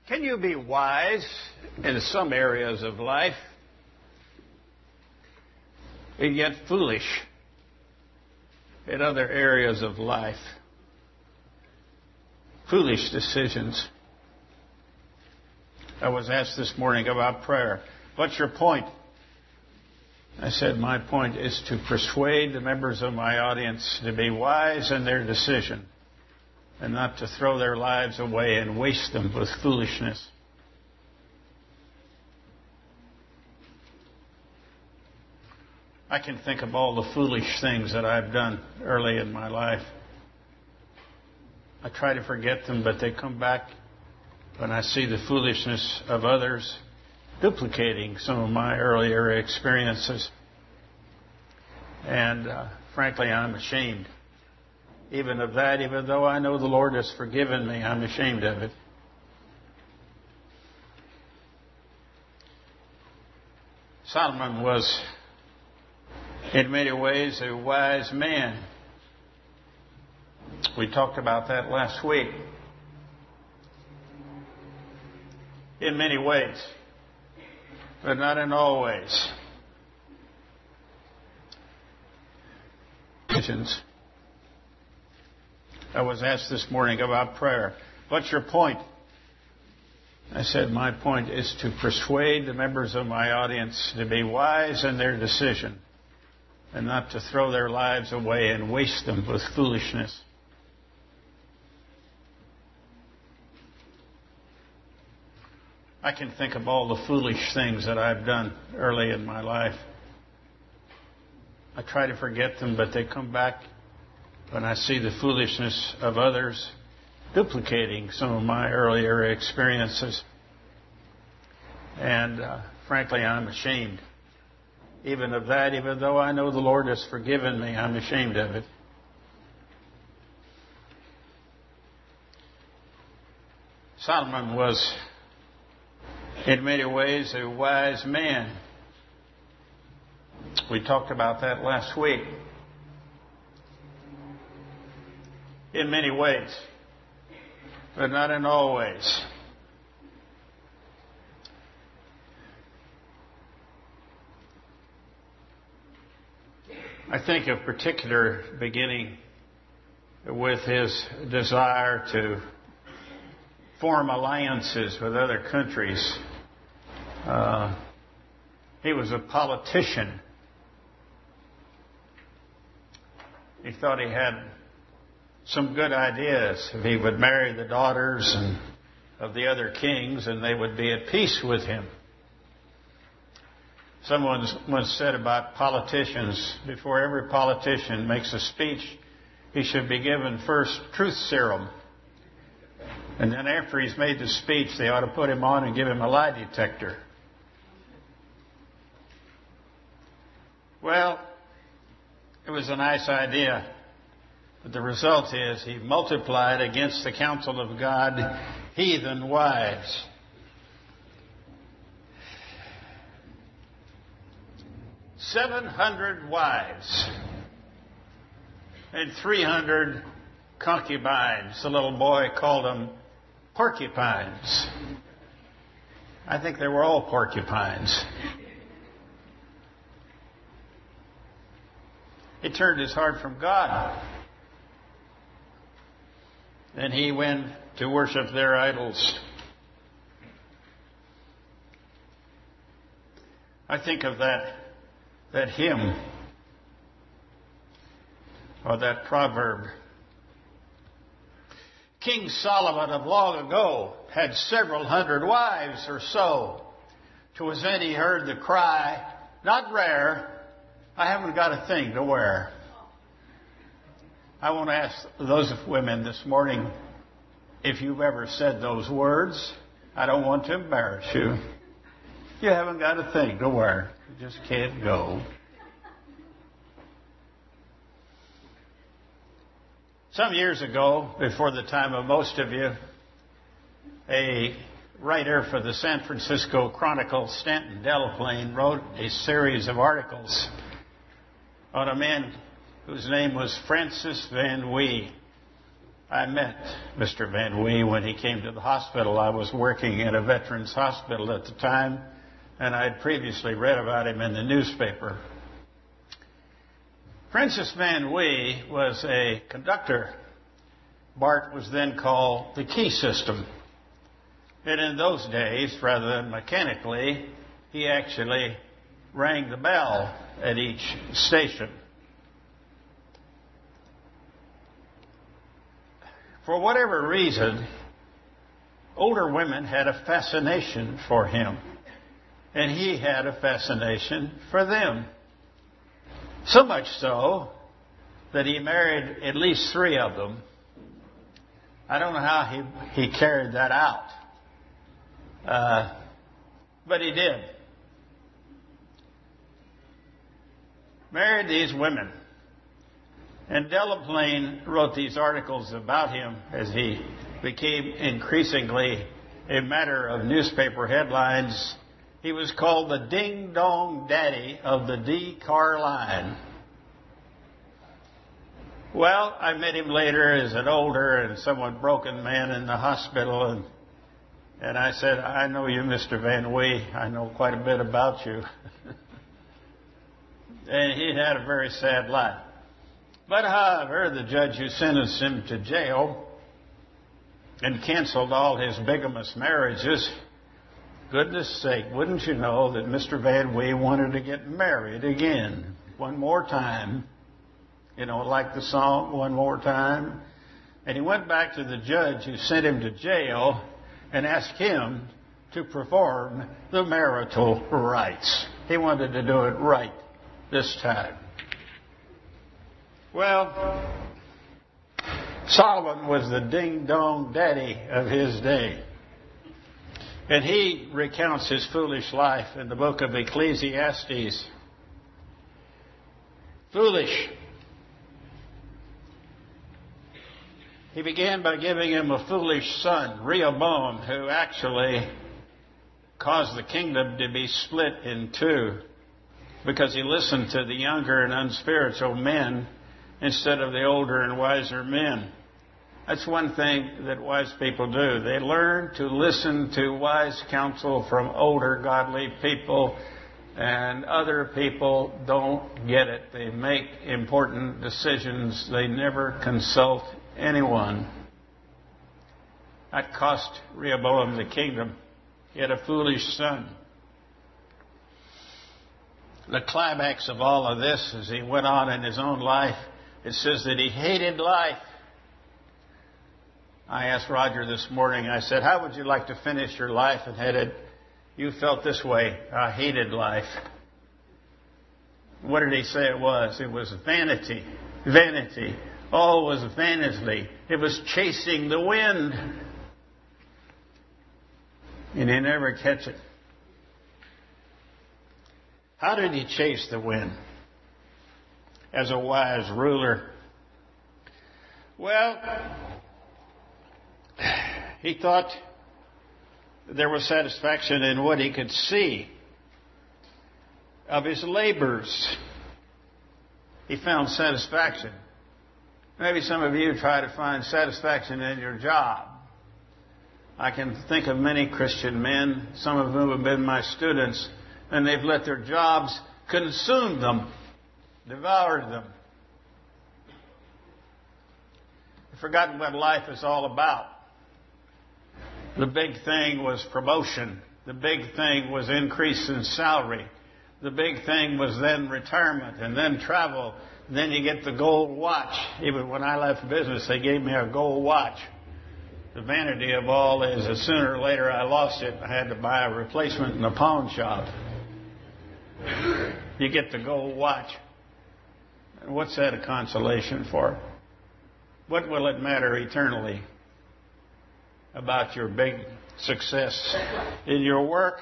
Can you be wise in some areas of life and yet foolish in other areas of life? Foolish decisions. I was asked this morning about prayer. What's your point? I said, my point is to persuade the members of my audience to be wise in their decision and not to throw their lives away and waste them with foolishness. I can think of all the foolish things that I've done early in my life. I try to forget them, but they come back when I see the foolishness of others duplicating some of my earlier experiences. And frankly, I'm ashamed even of that. Even though I know the Lord has forgiven me, I'm ashamed of it. Solomon was, in many ways, a wise man. We talked about that last week. In many ways, but not in all ways. I was asked this morning about prayer. What's your point? I said, my point is to persuade the members of my audience to be wise in their decision and not to throw their lives away and waste them with foolishness. I can think of all the foolish things that I've done early in my life. I try to forget them, but they come back when I see the foolishness of others duplicating some of my earlier experiences. And frankly, I'm ashamed even of that. Even though I know the Lord has forgiven me, I'm ashamed of it. Solomon was, in many ways, a wise man. We talked about that last week. In many ways, but not in all ways. I think of particular beginning with his desire to form alliances with other countries. He was a politician. He thought he had some good ideas. If he would marry the daughters of the other kings, and they would be at peace with him. Someone once said about politicians, before every politician makes a speech, he should be given first truth serum. And then after he's made the speech, they ought to put him on and give him a lie detector. Well, it was a nice idea. But the result is he multiplied against the counsel of God heathen wives. "700 wives and 300 concubines." The little boy called them porcupines. I think they were all porcupines. He turned his heart from God. Then he went to worship their idols. I think of that hymn or that proverb. King Solomon of long ago had several hundred wives or so. 'Twas then he heard the cry, not rare, I haven't got a thing to wear. I want to ask those women this morning if you've ever said those words. I don't want to embarrass you. You haven't got a thing to wear. You just can't go. Some years ago, before the time of most of you, a writer for the San Francisco Chronicle, Stanton Delaplane, wrote a series of articles on a man whose name was Francis Van Wee. I met Mr. Van Wee when he came to the hospital. I was working at a veterans hospital at the time, and I had previously read about him in the newspaper. Francis Van Wee was a conductor. BART was then called the key system. And in those days, rather than mechanically, he actually rang the bell at each station. For whatever reason, older women had a fascination for him, and he had a fascination for them. So much so that he married at least 3 of them. I don't know how he carried that out, but he did. Married these women. And Delaplane wrote these articles about him as he became increasingly a matter of newspaper headlines. He was called the ding-dong daddy of the D-car line. Well, I met him later as an older and somewhat broken man in the hospital, and I said, I know you, Mr. Van Wee. I know quite a bit about you. And he had a very sad life. But however, the judge who sentenced him to jail and canceled all his bigamous marriages, goodness sake, wouldn't you know that Mr. Van Wee wanted to get married again one more time? You know, like the song, One More Time. And he went back to the judge who sent him to jail and asked him to perform the marital rites. He wanted to do it right this time. Well, Solomon was the ding-dong daddy of his day. And he recounts his foolish life in the book of Ecclesiastes. Foolish. He began by giving him a foolish son, Rehoboam, who actually caused the kingdom to be split in 2 because he listened to the younger and unspiritual men instead of the older and wiser men. That's one thing that wise people do. They learn to listen to wise counsel from older godly people, and other people don't get it. They make important decisions. They never consult anyone. That cost Rehoboam the kingdom. He had a foolish son. The climax of all of this, as he went on in his own life, it says that he hated life. I asked Roger this morning, I said, how would you like to finish your life? And had it, you felt this way, I hated life. What did he say it was? It was vanity. Vanity. All was vanity. It was chasing the wind. And he never catch it. How did he chase the wind? As a wise ruler. Well, he thought there was satisfaction in what he could see of his labors. He found satisfaction. Maybe some of you try to find satisfaction in your job. I can think of many Christian men, some of whom have been my students, and they've let their jobs consume them, devoured them. They've forgotten what life is all about. The big thing was promotion. The big thing was increase in salary. The big thing was then retirement and then travel. Then you get the gold watch. Even when I left business, they gave me a gold watch. The vanity of all is that sooner or later I lost it. I had to buy a replacement in a pawn shop. You get the gold watch. What's that a consolation for? What will it matter eternally about your big success in your work?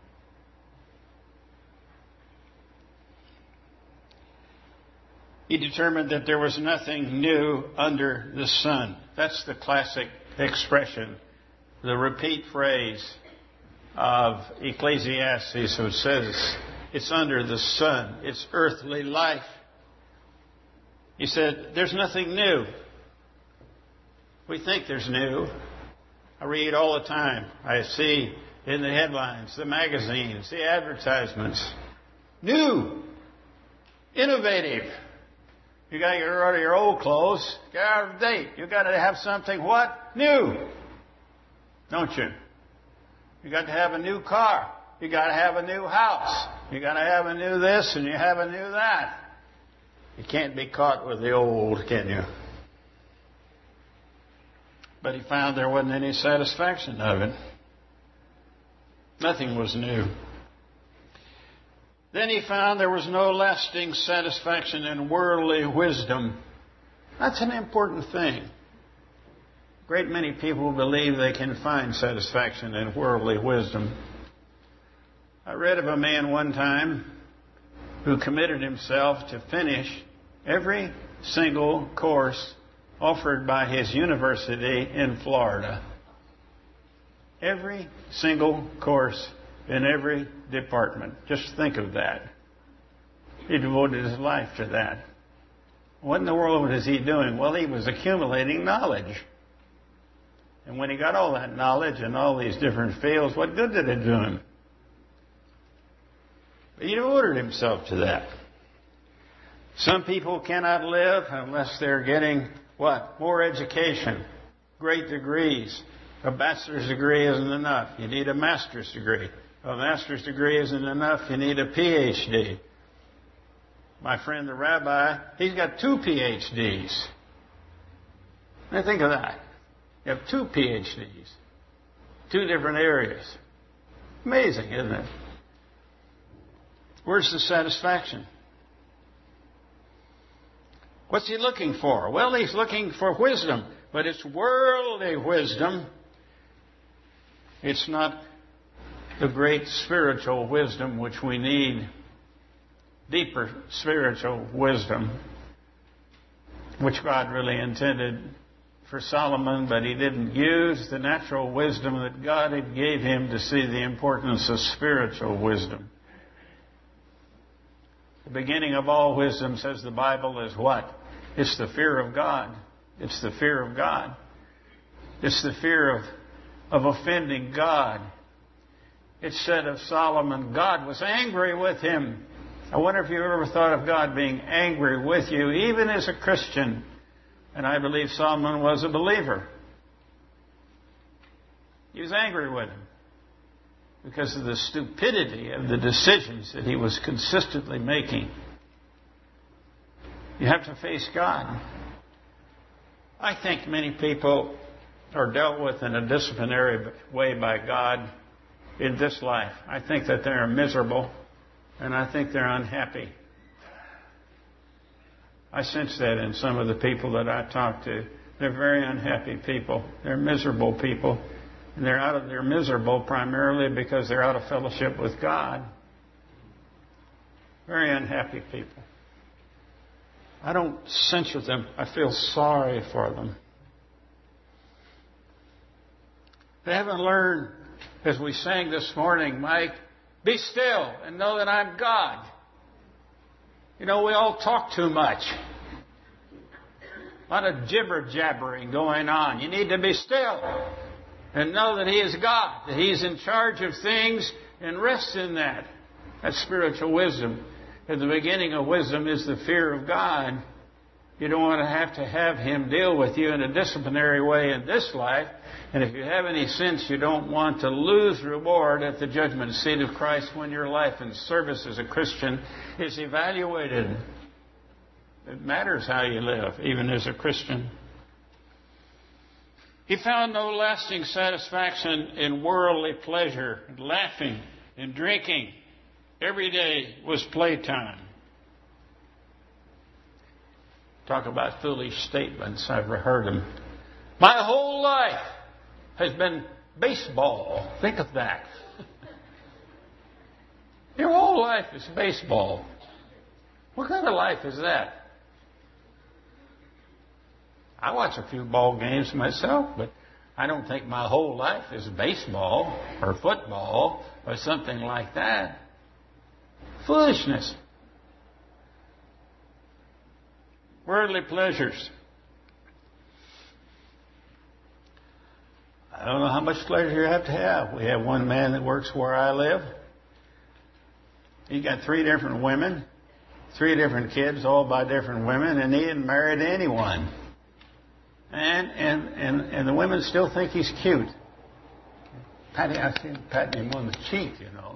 He determined that there was nothing new under the sun. That's the classic expression, the repeat phrase of Ecclesiastes, who says it's under the sun, it's earthly life. He said, there's nothing new. We think there's new. I read all the time. I see in the headlines, the magazines, the advertisements. New. Innovative. You got to get rid of your old clothes. Get out of date. You got to have something what? New. Don't you? You got to have a new car. You got to have a new house. You got to have a new this and you have a new that. You can't be caught with the old, can you? But he found there wasn't any satisfaction of it. Nothing was new. Then he found there was no lasting satisfaction in worldly wisdom. That's an important thing. A great many people believe they can find satisfaction in worldly wisdom. I read of a man one time who committed himself to finish every single course offered by his university in Florida. Every single course in every department. Just think of that. He devoted his life to that. What in the world was he doing? Well, he was accumulating knowledge. And when he got all that knowledge in all these different fields, what good did it do him? But he devoted himself to that. Some people cannot live unless they're getting what? More education, great degrees. A bachelor's degree isn't enough. You need a master's degree. A master's degree isn't enough. You need a PhD. My friend the rabbi, he's got 2 PhDs. Now think of that. You have 2 PhDs. 2 different areas. Amazing, isn't it? Where's the satisfaction? What's he looking for? Well, he's looking for wisdom, but it's worldly wisdom. It's not the great spiritual wisdom which we need, deeper spiritual wisdom, which God really intended for Solomon, but he didn't use the natural wisdom that God had gave him to see the importance of spiritual wisdom. The beginning of all wisdom, says the Bible, is what? It's the fear of God. It's the fear of God. It's the fear of offending God. It said of Solomon, God was angry with him. I wonder if you ever thought of God being angry with you, even as a Christian. And I believe Solomon was a believer. He was angry with him because of the stupidity of the decisions that he was consistently making. You have to face God. I think many people are dealt with in a disciplinary way by God in this life. I think that they're miserable, and I think they're unhappy. I sense that in some of the people that I talk to. They're very unhappy people. They're miserable people. And they're miserable primarily because they're out of fellowship with God. Very unhappy people. I don't censure them. I feel sorry for them. They haven't learned, as we sang this morning, Mike, be still and know that I'm God. You know, we all talk too much. A lot of jibber-jabbering going on. You need to be still and know that He is God, that He's in charge of things, and rest in that. That's spiritual wisdom. And the beginning of wisdom is the fear of God. You don't want to have Him deal with you in a disciplinary way in this life. And if you have any sense, you don't want to lose reward at the judgment seat of Christ when your life and service as a Christian is evaluated. It matters how you live, even as a Christian. He found no lasting satisfaction in worldly pleasure, and laughing and drinking. Every day was playtime. Talk about foolish statements. I've heard them. My whole life has been baseball. Think of that. Your whole life is baseball. What kind of life is that? I watch a few ball games myself, but I don't think my whole life is baseball or football or something like that. Foolishness. Worldly pleasures. I don't know how much pleasure you have to have. We have one man that works where I live. He got 3 different women, 3 different kids, all by different women, and he hadn't married anyone. And the women still think he's cute. I see him patting him on the cheek, you know.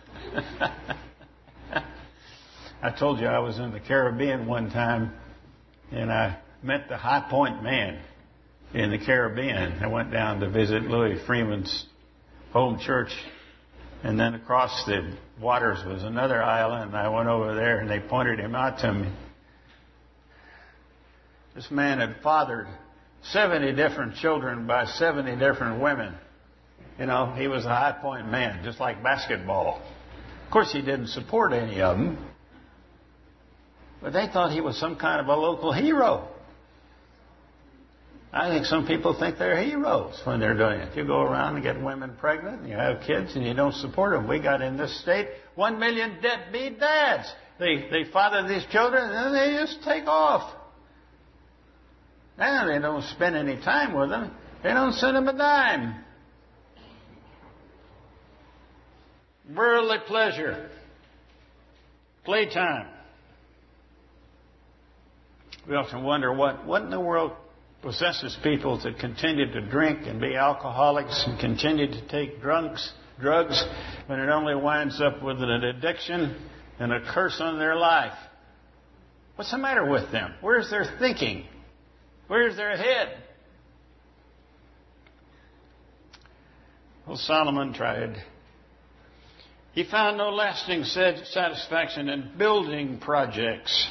I told you I was in the Caribbean one time, and I met the High Point man in the Caribbean. I went down to visit Louis Freeman's home church, and then across the waters was another island, and I went over there, and they pointed him out to me. This man had fathered 70 different children by 70 different women. You know, he was a High Point man, just like basketball. Of course, he didn't support any of them, but they thought he was some kind of a local hero. I think some people think they're heroes when they're doing it. You go around and get women pregnant, and you have kids, and you don't support them. We got in this state 1 million deadbeat dads. They father these children, and then they just take off. And they don't spend any time with them. They don't send them a dime. Worldly pleasure. Playtime. We often wonder what in the world possesses people to continue to drink and be alcoholics and continue to take drugs when it only winds up with an addiction and a curse on their life. What's the matter with them? Where's their thinking? Where's their head? Well, Solomon tried. He found no lasting satisfaction in building projects.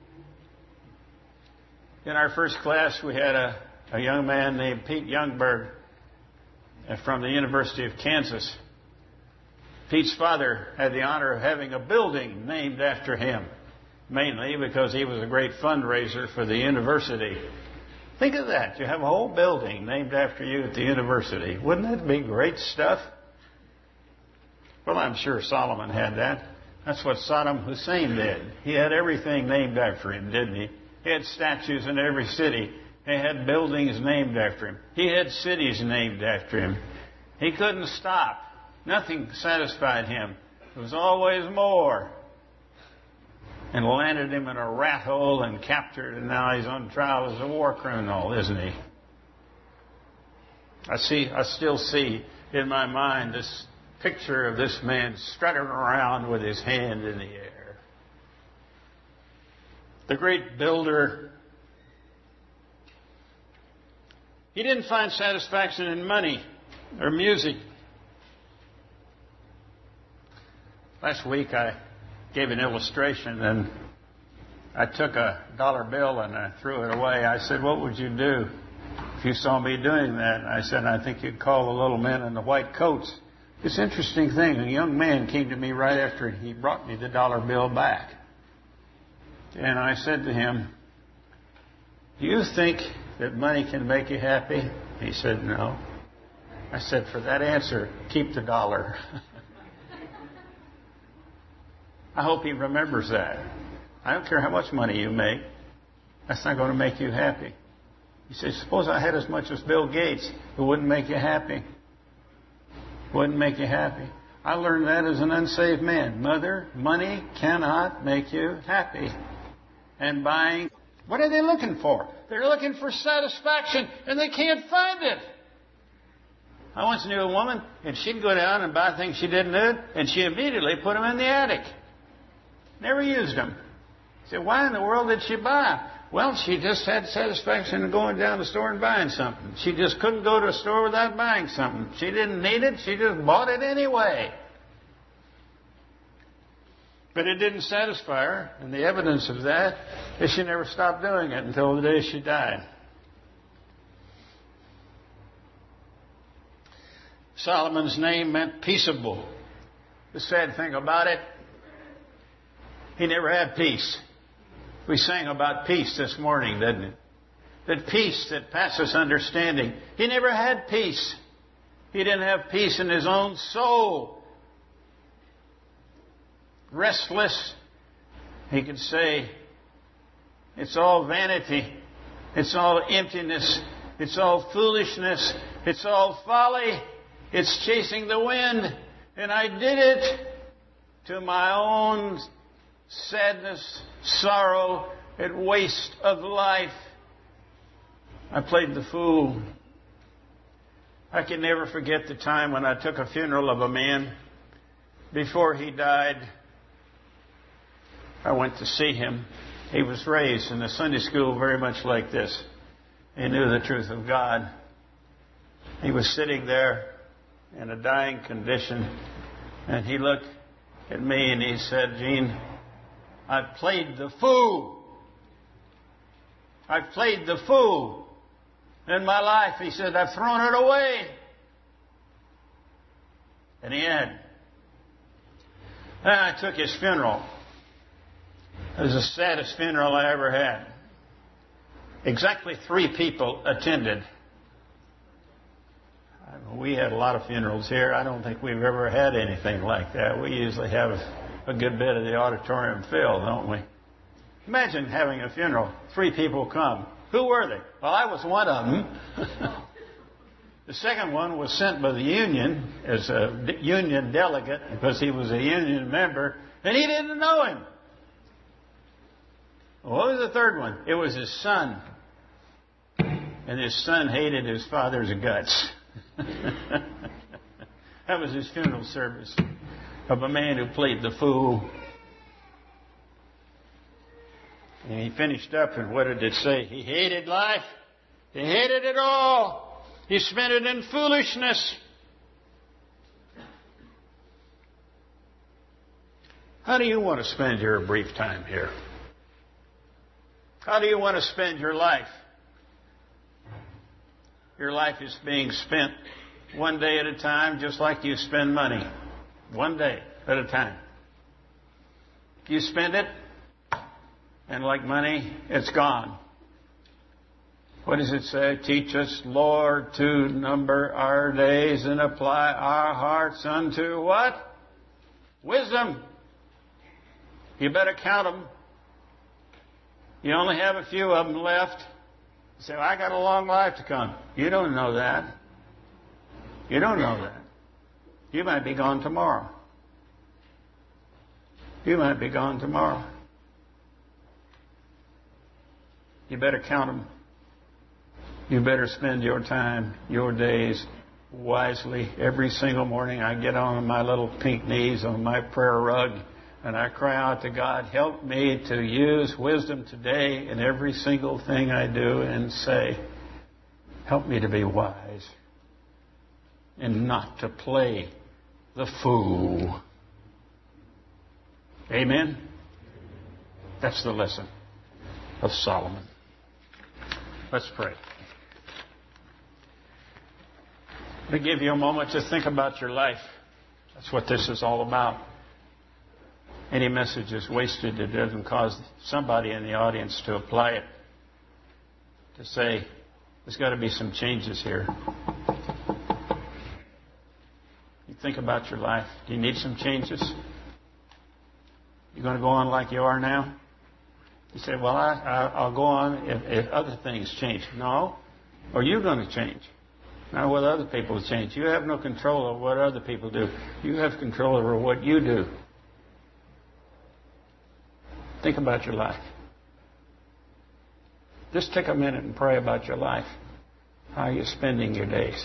In our first class, we had a young man named Pete Youngberg from the University of Kansas. Pete's father had the honor of having a building named after him, mainly because he was a great fundraiser for the university. Think of that. You have a whole building named after you at the university. Wouldn't that be great stuff? Well, I'm sure Solomon had that. That's what Saddam Hussein did. He had everything named after him, didn't he? He had statues in every city. He had buildings named after him. He had cities named after him. He couldn't stop. Nothing satisfied him. There was always more. And landed him in a rat hole and captured, and now he's on trial as a war criminal, isn't he? I still see in my mind this picture of this man strutting around with his hand in the air. The great builder. He didn't find satisfaction in money or music. Last week I gave an illustration, and I took a dollar bill and I threw it away. I said, "What would you do if you saw me doing that?" And I said, "I think you'd call the little men in the white coats." This interesting thing, a young man came to me right after he brought me the dollar bill back. And I said to him, "Do you think that money can make you happy?" He said, "No." I said, "For that answer, keep the dollar." I hope he remembers that. I don't care how much money you make. That's not going to make you happy. He said, "Suppose I had as much as Bill Gates, it wouldn't make you happy." Wouldn't make you happy. I learned that as an unsaved man. Money cannot make you happy. And buying, what are they looking for? They're looking for satisfaction, and they can't find it. I once knew a woman, and she'd go down and buy things she didn't need, and she immediately put them in the attic. Never used them. I said, "Why in the world did she buy?" "Well, she just had satisfaction in going down to the store and buying something. She just couldn't go to a store without buying something. She didn't need it. She just bought it anyway." But it didn't satisfy her, and the evidence of that is she never stopped doing it until the day she died. Solomon's name meant peaceable. The sad thing about it, he never had peace. We sang about peace this morning, didn't it? That peace that passes understanding. He never had peace. He didn't have peace in his own soul. Restless. He could say, it's all vanity. It's all emptiness. It's all foolishness. It's all folly. It's chasing the wind. And I did it to my own sadness, sorrow, and waste of life. I played the fool. I can never forget the time when I took a funeral of a man. Before he died, I went to see him. He was raised in a Sunday school very much like this. He knew the truth of God. He was sitting there in a dying condition, and he looked at me and he said, "Gene, I've played the fool. I've played the fool in my life." He said, "I've thrown it away." And he had. Then I took his funeral. It was the saddest funeral I ever had. Exactly 3 people attended. We had a lot of funerals here. I don't think we've ever had anything like that. We usually have a good bit of the auditorium filled, don't we? Imagine having a funeral. 3 people come. Who were they? Well, I was one of them. The second one was sent by the union as a union delegate because he was a union member, and he didn't know him. What was the third one? It was his son. And his son hated his father's guts. That was his funeral service of a man who played the fool. And he finished up, and what did it say? He hated life. He hated it all. He spent it in foolishness. How do you want to spend your brief time here? How do you want to spend your life? Your life is being spent one day at a time, just like you spend money. One day at a time. If you spend it, and like money, it's gone. What does it say? Teach us, Lord, to number our days and apply our hearts unto what? Wisdom. You better count them. You only have a few of them left. You say, well, I got a long life to come. You don't know that. You don't know that. You might be gone tomorrow. You might be gone tomorrow. You better count them. You better spend your time, your days wisely. Every single morning I get on my little pink knees on my prayer rug and I cry out to God, help me to use wisdom today in every single thing I do and say, help me to be wise and not to play the fool. Amen? That's the lesson of Solomon. Let's pray. Let me give you a moment to think about your life. That's what this is all about. Any message is wasted that doesn't cause somebody in the audience to apply it. To say, there's got to be some changes here. You think about your life. Do you need some changes? You going to go on like you are now? You say, well, I'll go on if other things change. No. Or you're going to change. Not what other people change. You have no control over what other people do. You have control over what you do. Think about your life. Just take a minute and pray about your life. How are you spending your days?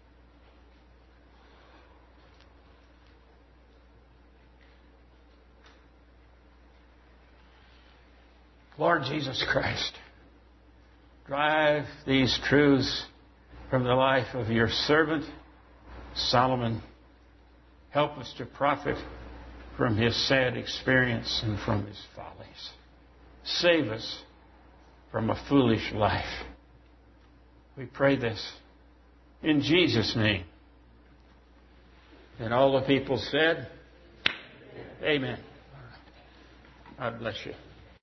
Lord Jesus Christ, drive these truths from the life of your servant, Solomon. Help us to profit from his sad experience and from his follies. Save us from a foolish life. We pray this in Jesus' name. And all the people said, Amen. God bless you.